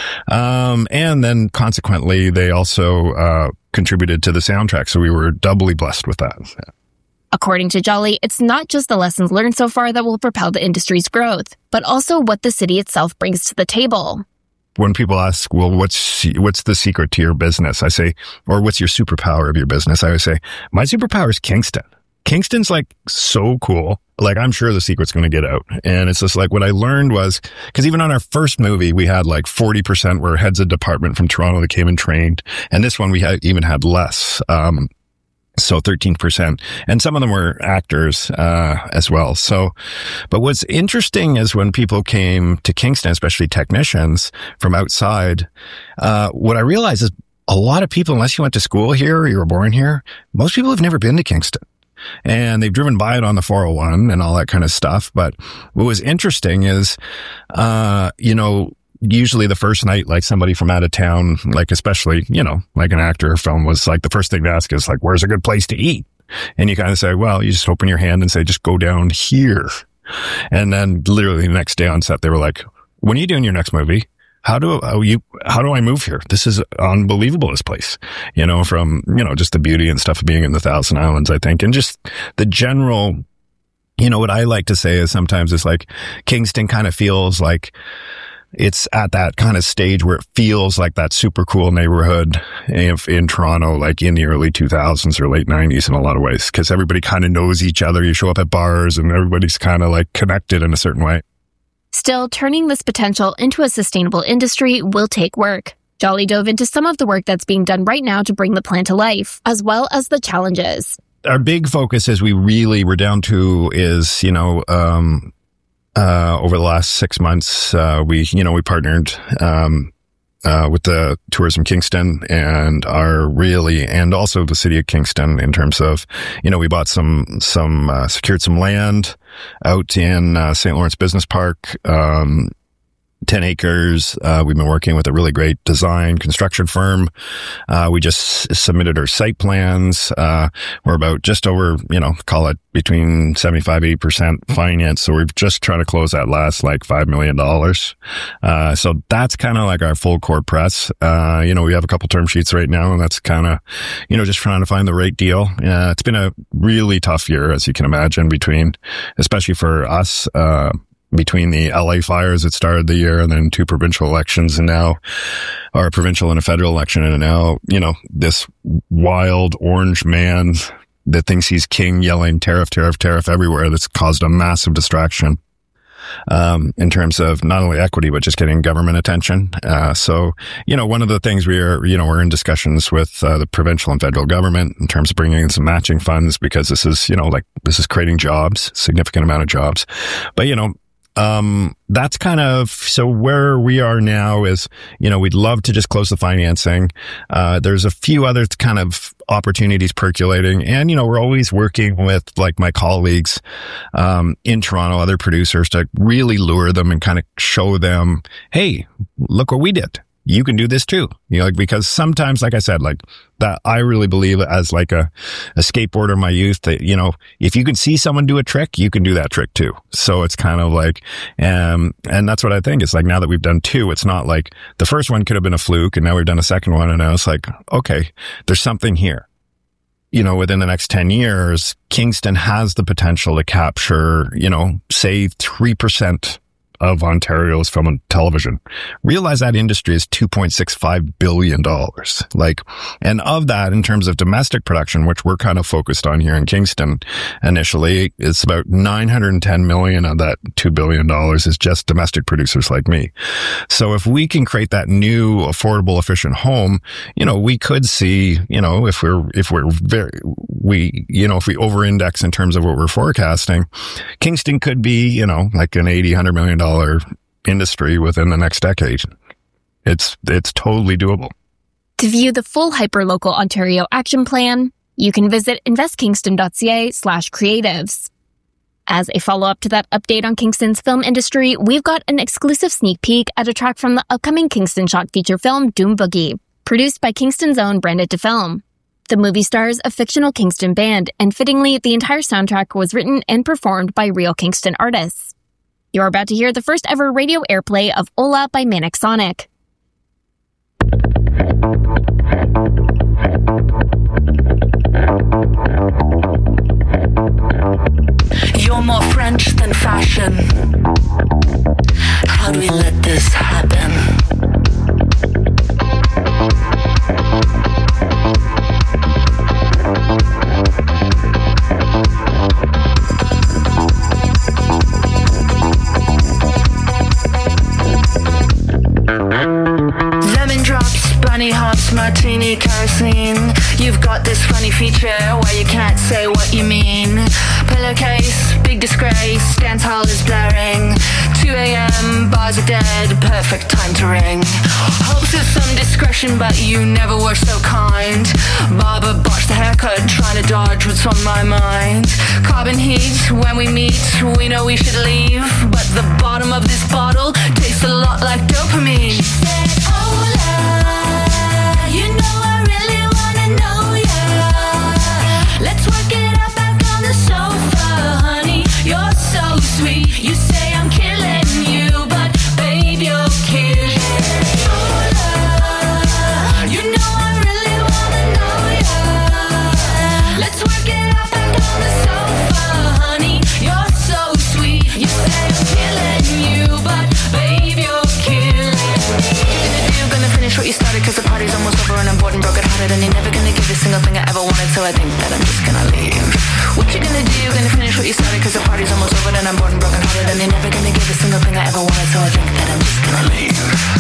Um, and then consequently, they also, uh, contributed to the soundtrack. So we were doubly blessed with that. According to Jolly, it's not just the lessons learned so far that will propel the industry's growth, but also what the city itself brings to the table. When people ask, well, what's, what's the secret to your business? I say, or what's your superpower of your business? I always say, my superpower is Kingston. Kingston's like so cool. Like, I'm sure the secret's going to get out. And it's just like what I learned was, because even on our first movie, we had like forty percent were heads of department from Toronto that came and trained. And this one, we had even had less. Um, So thirteen percent. And some of them were actors uh, as well. So, but what's interesting is when people came to Kingston, especially technicians from outside, uh, what I realized is a lot of people, unless you went to school here or you were born here, most people have never been to Kingston. And they've driven by it on the four oh one and all that kind of stuff. But what was interesting is, uh, you know, usually the first night, like somebody from out of town, like especially, you know, like an actor or film was like, the first thing to ask is like, where's a good place to eat? And you kind of say, well, you just open your hand and say, just go down here. And then literally the next day on set, they were like, when are you doing your next movie? How do how you how do I move here? This is unbelievable, this place. You know, from, you know, just the beauty and stuff of being in the Thousand Islands, I think, and just the general, you know, what I like to say is sometimes it's like Kingston kind of feels like it's at that kind of stage where it feels like that super cool neighborhood in, in Toronto, like in the early two thousands or late nineties in a lot of ways, because everybody kind of knows each other. You show up at bars and everybody's kind of like connected in a certain way. Still, turning this potential into a sustainable industry will take work. Jolly dove into some of the work that's being done right now to bring the plan to life, as well as the challenges. Our big focus, as we really were down to, is, you know, um, uh, over the last six months, uh, we, you know, we partnered, um, uh, with the Tourism Kingston and our really, and also the city of Kingston in terms of, you know, we bought some, some, uh, secured some land out in, uh, Saint Lawrence Business Park, um, ten acres. Uh, we've been working with a really great design construction firm. Uh, we just submitted our site plans. Uh, we're about just over, you know, call it between seventy-five, eighty percent finance. So we're just trying to close that last like five million dollars. Uh, so that's kind of like our full court press. Uh, you know, we have a couple term sheets right now, and that's kind of, you know, just trying to find the right deal. Uh, it's been a really tough year, as you can imagine, between, especially for us, uh, between the L A fires that started the year and then two provincial elections and now, or a provincial and a federal election, and now, you know, this wild orange man that thinks he's king yelling tariff, tariff, tariff everywhere, that's caused a massive distraction, um, in terms of not only equity, but just getting government attention. Uh, so, you know, one of the things we are, you know, we're in discussions with, uh, the provincial and federal government in terms of bringing in some matching funds, because this is, you know, like, this is creating jobs, significant amount of jobs. But, you know, Um, that's kind of, so where we are now is, you know, we'd love to just close the financing. Uh, there's a few other kind of opportunities percolating, and, you know, we're always working with like my colleagues, um, in Toronto, other producers, to really lure them and kind of show them, hey, look what we did. You can do this too. You know, like, because sometimes, like I said, like that, I really believe as like a, a skateboarder in my youth that, you know, if you can see someone do a trick, you can do that trick too. So it's kind of like, um, and that's what I think. It's like, now that we've done two, it's not like the first one could have been a fluke and now we've done a second one. And now it's like, okay, there's something here. You know, within the next ten years, Kingston has the potential to capture, you know, say three percent of Ontario's film and television. Realize that industry is two point six five billion dollars. Like, and of that, in terms of domestic production, which we're kind of focused on here in Kingston initially, it's about nine hundred ten million of that two billion dollars is just domestic producers like me. So if we can create that new affordable, efficient home, you know, we could see, you know, if we're, if we're very, we, you know, if we over index in terms of what we're forecasting, Kingston could be, you know, like an eighty, one hundred million dollars industry within the next decade. It's it's totally doable. To view the full Hyperlocal Ontario action plan, you can visit investkingston.ca slash creatives. As a follow-up to that update on Kingston's film industry, we've got an exclusive sneak peek at a track from the upcoming Kingston shot feature film Doom Boogie, produced by Kingston's own Branded to Film. The movie stars a fictional Kingston band, and fittingly, the entire soundtrack was written and performed by real Kingston artists. You're about to hear the first ever radio airplay of Ola by Manic Sonic. You're more French than fashion. How do we let this happen? Uh-huh. honey hops, martini, kerosene. You've got this funny feature where you can't say what you mean. Pillowcase, big disgrace, dance hall is blaring. two a.m., bars are dead, perfect time to ring. Hopes of some discretion, but you never were so kind. Barber botched the haircut, trying to dodge what's on my mind. Carbon heat, when we meet, we know we should leave. But the bottom of this bottle tastes a lot like dopamine. She said, Ola, you know I really wanna know ya. Let's work it out back on the sofa, honey. You're so sweet. You say I'm killing you, but babe, you're killing. Ola, you know I really wanna know ya. Let's work it out back on the sofa, honey. You're so sweet. You say I'm killing you, but babe, you're killing. You're gonna finish what you started, cause the party's almost over and I'm bored and broken hearted, and you're never gonna give a single thing I ever wanted, so I think that I'm just gonna leave. What you gonna do? You're gonna finish what you started, cause the party's almost over and I'm bored and broken hearted, and you're never gonna give a single thing I ever wanted, so I think that I'm just gonna leave.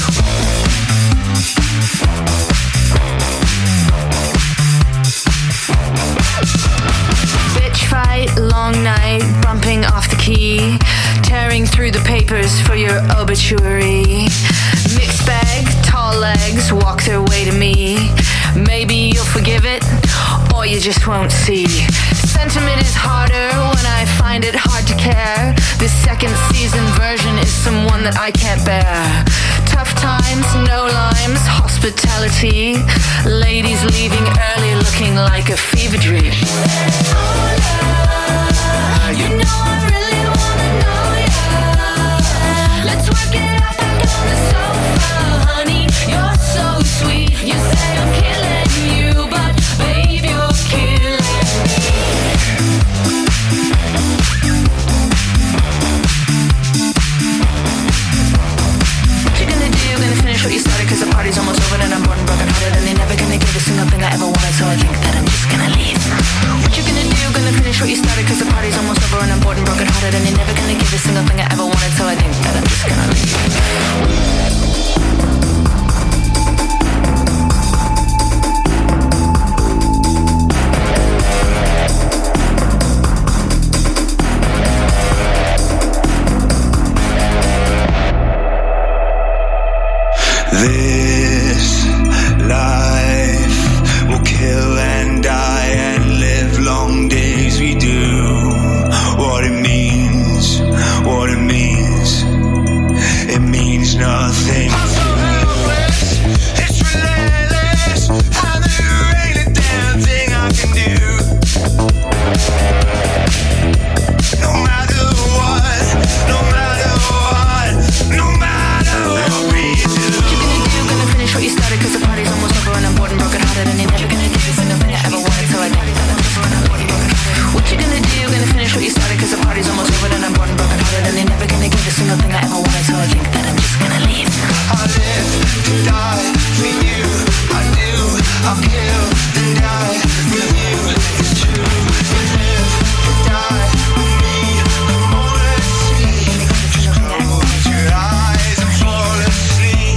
Bitch fight, long night, bumping off the key, tearing through the papers for your obituary. Mixed bag, tall legs, walk their way to me. Maybe you'll forgive it, or you just won't see. Sentiment is harder when I find it hard to care. This second season version is someone that I can't bear. Tough times, no limes, hospitality. Ladies leaving early looking like a fever dream. You know I really wanna know ya. Let's work it out back on the sofa, honey. You're so sweet. You say I'm killing you, but babe, you're killing me. What you gonna do? Gonna finish what you started, cause the party's almost over and I'm bored and broken hearted, and you're never gonna give a single thing I ever wanted, so I think that I'm just gonna leave. What you gonna do? Gonna finish what you started, cause the party's almost over and I'm bored and broken hearted, and you're never gonna give a single thing I ever wanted, so I think that I'm just gonna leave. This life will kill and die and live long days. We do what it means, what it means. It means nothing. I'm so helpless, it's relentless. And there ain't a damn thing I can do. No matter what, no matter what, no matter what we do. What you started, cause the party's almost over and I'm bored and broken hearted, and you're never gonna give a single thing I ever wanted, so I think that I'm just gonna leave. What you gonna do? Gonna finish what you started, cause the party's almost over and I'm bored and broken hearted, and you're never gonna give a single thing I ever wanted, so I think that I'm just gonna leave. I live to die for you. I do. I'll kill and die for you. It's true. You live to die for me. I'm all at sea. Just close your eyes and fall asleep.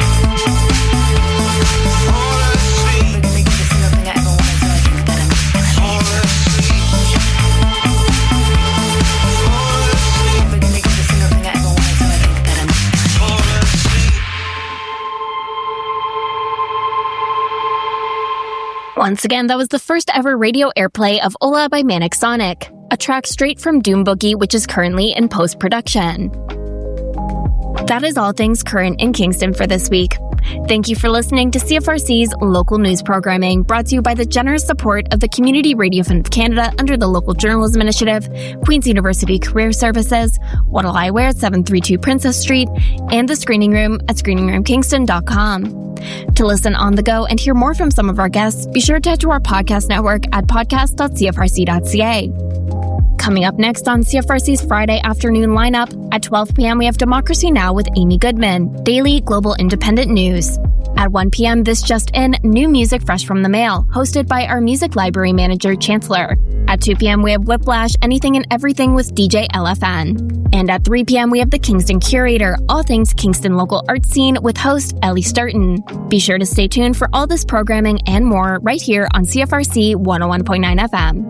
Once again, that was the first ever radio airplay of Ola by Manic Sonic, a track straight from Doom Boogie, which is currently in post-production. That is all things current in Kingston for this week. Thank you for listening to C F R C's local news programming, brought to you by the generous support of the Community Radio Fund of Canada under the Local Journalism Initiative, Queen's University Career Services, What'll I Wear at seven thirty-two Princess Street, and the Screening Room at screening room kingston dot com. To listen on the go and hear more from some of our guests, be sure to head to our podcast network at podcast dot c f r c dot c a. Coming up next on C F R C's Friday afternoon lineup, at twelve p.m. we have Democracy Now! With Amy Goodman, daily global independent news. At one p.m. This Just In, new music fresh from the mail, hosted by our music library manager, Chancellor. At two p.m., we have Whiplash, Anything and Everything with D J L F N. And at three p.m., we have The Kingston Curator, all things Kingston local art scene with host Ellie Starton. Be sure to stay tuned for all this programming and more right here on C F R C one oh one point nine F M.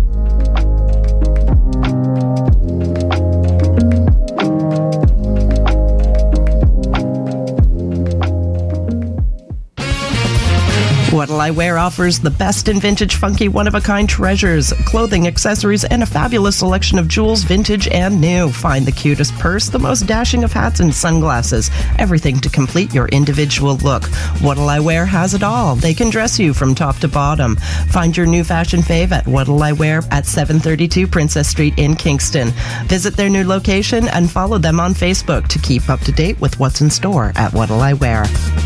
What'll I Wear offers the best in vintage, funky, one-of-a-kind treasures, clothing, accessories, and a fabulous selection of jewels, vintage and new. Find the cutest purse, the most dashing of hats and sunglasses, everything to complete your individual look. What'll I Wear has it all. They can dress you from top to bottom. Find your new fashion fave at What'll I Wear at seven thirty-two Princess Street in Kingston. Visit their new location and follow them on Facebook to keep up to date with what's in store at What'll I Wear.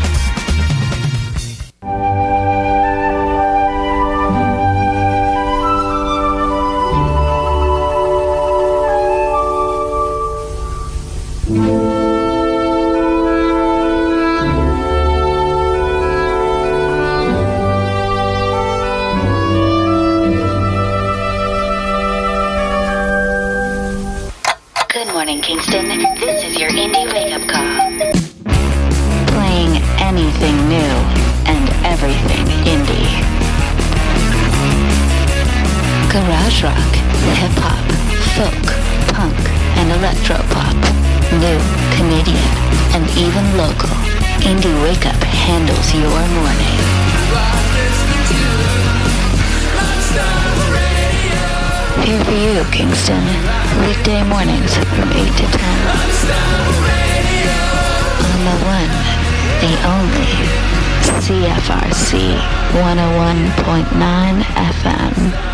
Kingston, this is your indie wake-up call. Playing anything new and everything indie. Garage rock, hip-hop, folk, punk, and electro-pop. New, Canadian, and even local. Indie Wake-Up handles your morning. Here for you, Kingston. Weekday mornings from eight to ten. On the one, the only, C F R C one oh one point nine F M.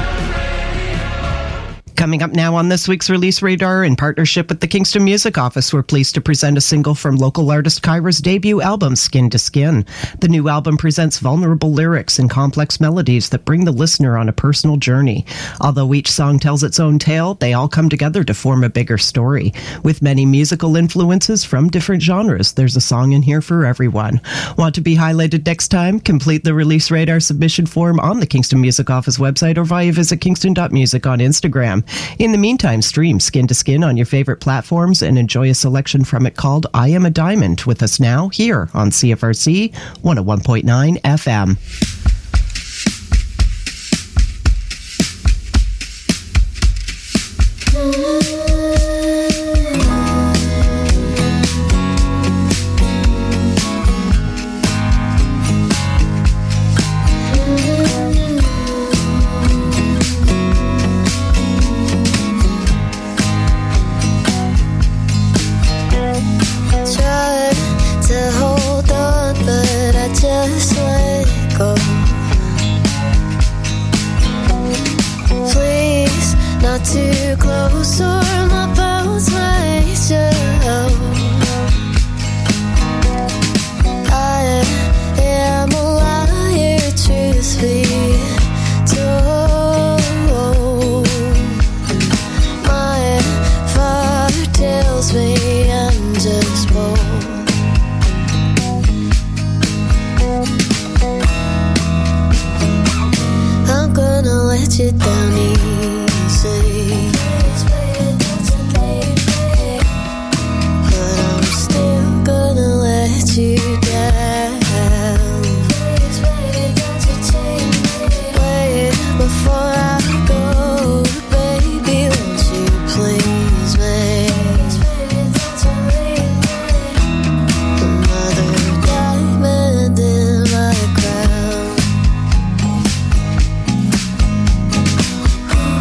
Coming up now on this week's Release Radar, in partnership with the Kingston Music Office, we're pleased to present a single from local artist Kyra's debut album, Skin to Skin. The new album presents vulnerable lyrics and complex melodies that bring the listener on a personal journey. Although each song tells its own tale, they all come together to form a bigger story. With many musical influences from different genres, there's a song in here for everyone. Want to be highlighted next time? Complete the Release Radar submission form on the Kingston Music Office website or via visit kingston dot music on Instagram. In the meantime, stream Skin to Skin on your favorite platforms and enjoy a selection from it called I Am a Diamond with us now here on C F R C one oh one point nine F M. Too close or my bones might show. I am a liar, truth be told. My father tells me I'm just bold. I'm gonna let you down easy. But I'm still gonna let you down. Wait before I go, baby, won't you please me? Another diamond in my crown.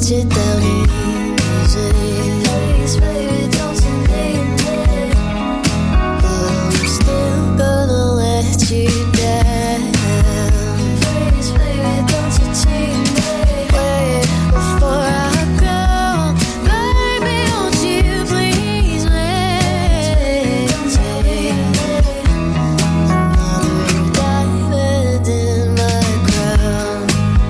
let you down easy. Please, baby, don't you leave me. I'm still gonna let you down. Please, baby, don't you cheat me. Wait before I go, baby, won't you please wait? Another diamond in my crown.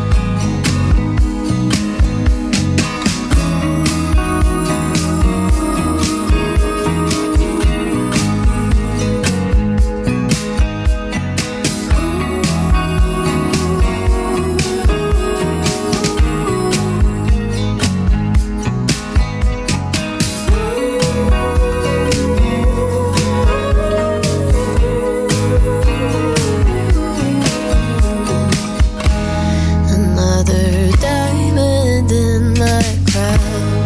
Another diamond in my crown.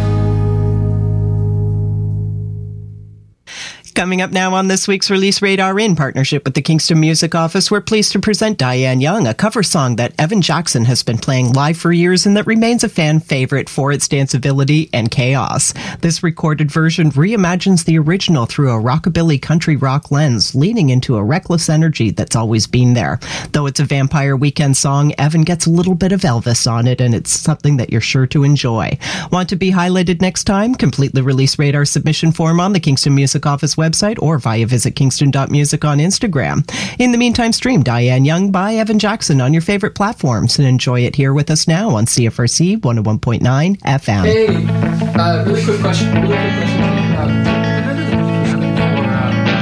Coming up now on this week's Release Radar in partnership with the Kingston Music Office, we're pleased to present Diane Young, a cover song that Evan Jackson has been playing live for years and that remains a fan favorite for its danceability and chaos. This recorded version reimagines the original through a rockabilly country rock lens, leaning into a reckless energy that's always been there. Though it's a Vampire Weekend song, Evan gets a little bit of Elvis on it, and it's something that you're sure to enjoy. Want to be highlighted next time? Complete the Release Radar submission form on the Kingston Music Office website or via visit kingston dot music on Instagram. In the meantime, stream Diane Young by Evan Jackson on your favorite platforms and enjoy it here with us now on C F R C one oh one point nine F M. Hey, uh, really quick question. Really quick question. Uh, remember the movie for,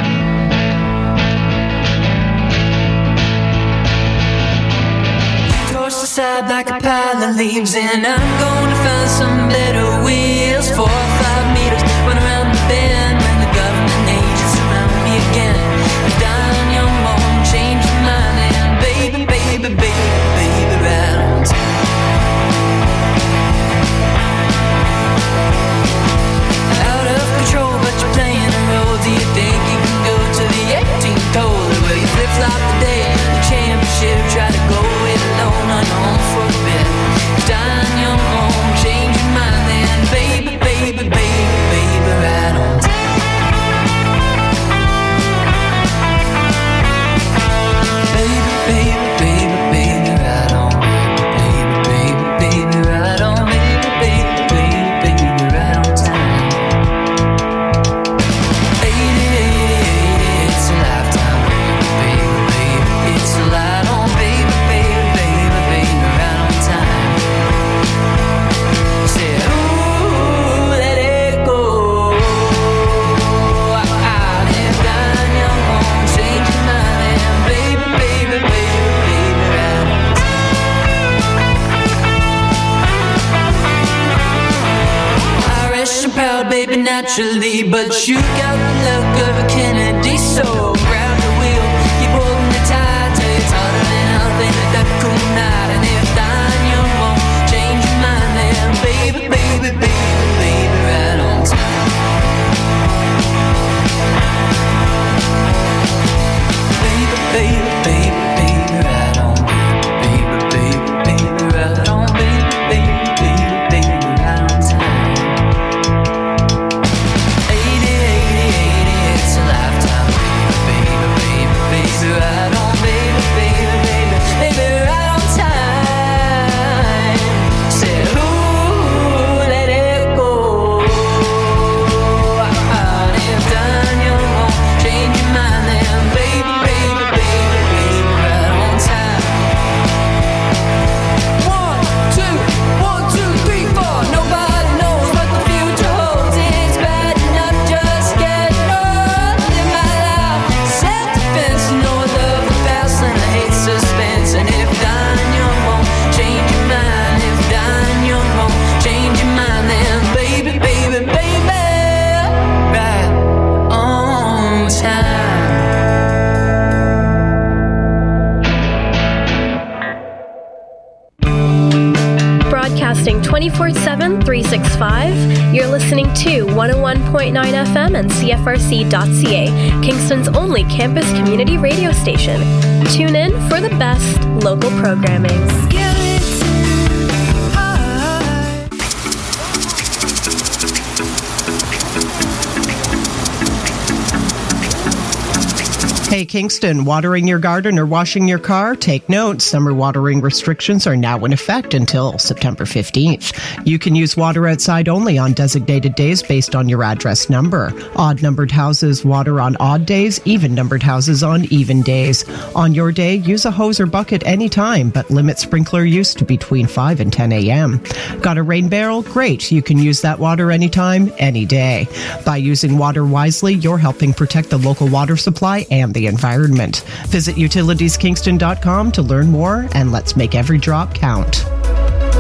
uh... Tossed aside like a pile of leaves, and I'm going to find some better wheels. Four or five meters, run around the bend when the government agents surround me again. Dying young, won't change your mind, and baby, baby, baby, baby, right on time. Out of control, but you're playing a role. Do you think you can go to the eighteenth hole? Where you flip-flop the day, the championship, try to go it alone on your own for a bit. Dying young, won't change your mind, then baby, baby, baby, baby, right on time. Baby, baby, baby, baby, right on. Baby, baby, baby, right on. Baby, baby, baby, baby, right on time. Eighty, eighty, eighty, it's a lifetime. Baby, baby, it's a light on. Baby, baby, baby, baby, right on time. Said, ooh, let it go. I live down young, won't change your mind, and baby, baby, baby, baby, right on time. Irish and proud, baby, naturally, but you got the look of a Kennedy, so grab the wheel, keep holding it tight till it's harder than nothing at that cool night. And if dying young won't change your mind, then baby, baby, baby, baby, right on time. Baby, baby, baby, baby, right on. Baby, baby, baby, right on. Baby, baby, baby, baby, right on time. Eighty, eighty, eighty, it's a lifetime. Baby, baby, baby, baby, right on. Baby, baby, baby, baby, right on time. Said, ooh, let it go. And if dying young won't change your mind, then baby, baby, baby, baby, right on time. One, two, one, two, three, four. Nobody knows what the future holds. It's bad enough just getting old. Live my life, self-defense. You know I love the fast and I hate suspense. And if dying young won't change your mind, if dying young won't change your mind, then baby, baby, baby, right on time. Broadcasting twenty-four seven, three sixty-five, you're listening to one oh one point nine F M and C F R C dot C A, Kingston's only campus community radio station. Tune in for the best local programming. Kingston, watering your garden or washing your car? Take note, summer watering restrictions are now in effect until September fifteenth. You can use water outside only on designated days based on your address number. Odd-numbered houses water on odd days, even-numbered houses on even days. On your day, use a hose or bucket anytime, but limit sprinkler use to between five and ten a.m. Got a rain barrel? Great. You can use that water anytime, any day. By using water wisely, you're helping protect the local water supply and the environment. Visit utilities kingston dot com to learn more, and let's make every drop count.